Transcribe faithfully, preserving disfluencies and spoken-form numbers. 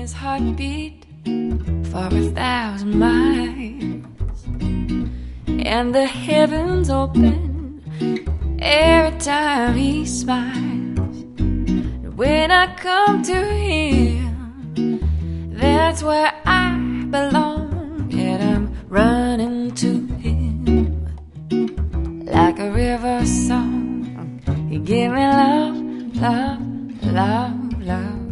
his heartbeat for a thousand miles, and the heavens open every time he smiles. When I come to him, that's where I belong, and I'm running to him like a river song. He gave me love, love, love, love.